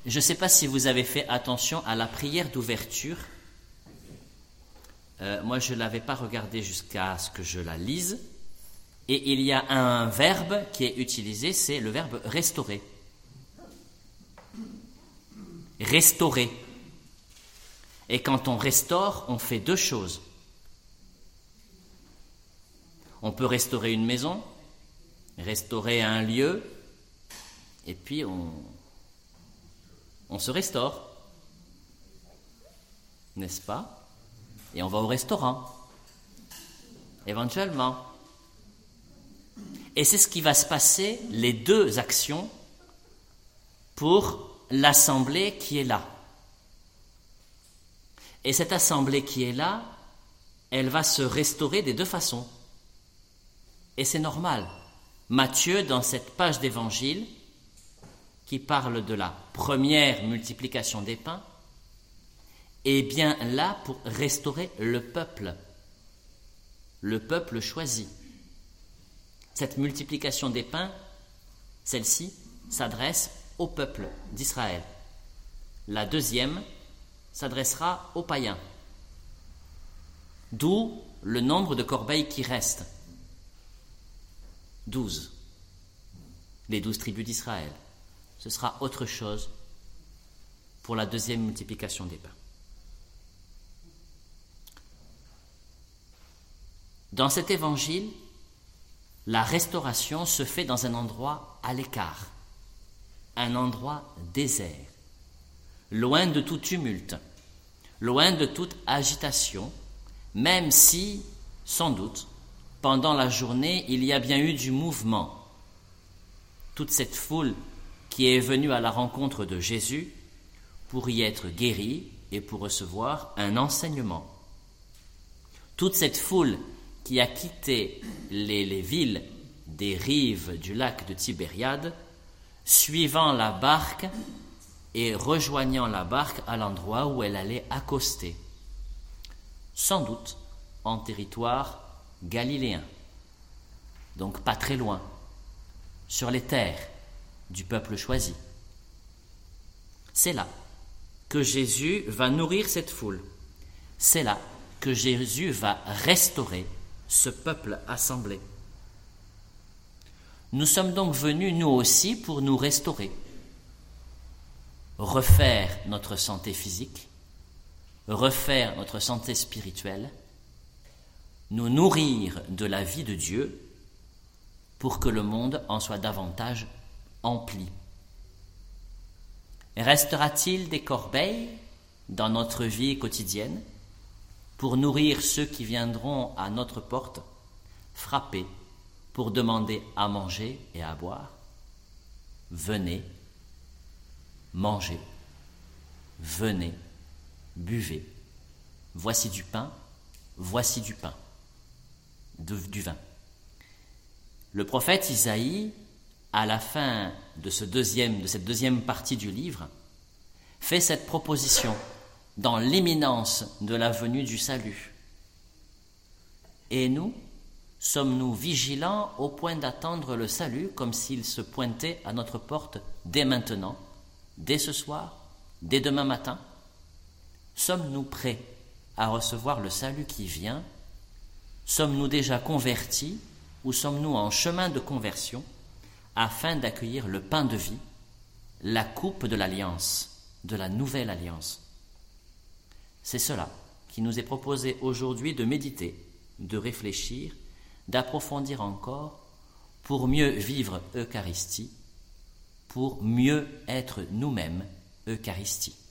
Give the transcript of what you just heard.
Je ne sais pas si vous avez fait attention à la prière d'ouverture. Moi, je ne l'avais pas regardée jusqu'à ce que je la lise. Et il y a un verbe qui est utilisé, c'est le verbe restaurer. Restaurer. Et quand on restaure, on fait deux choses. On peut restaurer une maison, restaurer un lieu, et puis on se restaure, n'est-ce pas? Et on va au restaurant, éventuellement. Et c'est ce qui va se passer, les deux actions, pour l'assemblée qui est là. Et cette assemblée qui est là, elle va se restaurer des deux façons. Et c'est normal. Matthieu, dans cette page d'évangile, qui parle de la première multiplication des pains, est bien là pour restaurer le peuple choisi. Cette multiplication des pains, celle-ci, s'adresse au peuple d'Israël. La deuxième s'adressera aux païens. D'où le nombre de corbeilles qui restent. 12. Les 12 tribus d'Israël. Ce sera autre chose pour la deuxième multiplication des pains. Dans cet évangile, la restauration se fait dans un endroit à l'écart, un endroit désert, loin de tout tumulte, loin de toute agitation, même si, sans doute, pendant la journée, il y a bien eu du mouvement. Toute cette foule qui est venue à la rencontre de Jésus pour y être guérie et pour recevoir un enseignement. Toute cette foule qui a quitté les villes des rives du lac de Tibériade, suivant la barque et rejoignant la barque à l'endroit où elle allait accoster, sans doute en territoire galiléen, donc pas très loin, sur les terres du peuple choisi. C'est là que Jésus va nourrir cette foule. C'est là que Jésus va restaurer ce peuple assemblé. Nous sommes donc venus, nous aussi, pour nous restaurer, refaire notre santé physique, refaire notre santé spirituelle, nous nourrir de la vie de Dieu pour que le monde en soit davantage empli. Restera-t-il des corbeilles dans notre vie quotidienne pour nourrir ceux qui viendront à notre porte, frapper pour demander à manger et à boire? Venez, mangez, venez, buvez. Voici du pain, voici du pain, du vin. Le prophète Isaïe, à la fin de cette deuxième partie du livre, fait cette proposition dans l'imminence de la venue du salut. Et nous, sommes-nous vigilants au point d'attendre le salut comme s'il se pointait à notre porte dès maintenant, dès ce soir, dès demain matin? Sommes-nous prêts à recevoir le salut qui vient? Sommes-nous déjà convertis ou sommes-nous en chemin de conversion afin d'accueillir le pain de vie, la coupe de l'alliance, de la nouvelle alliance? C'est cela qui nous est proposé aujourd'hui de méditer, de réfléchir, d'approfondir encore pour mieux vivre Eucharistie, pour mieux être nous-mêmes Eucharistie.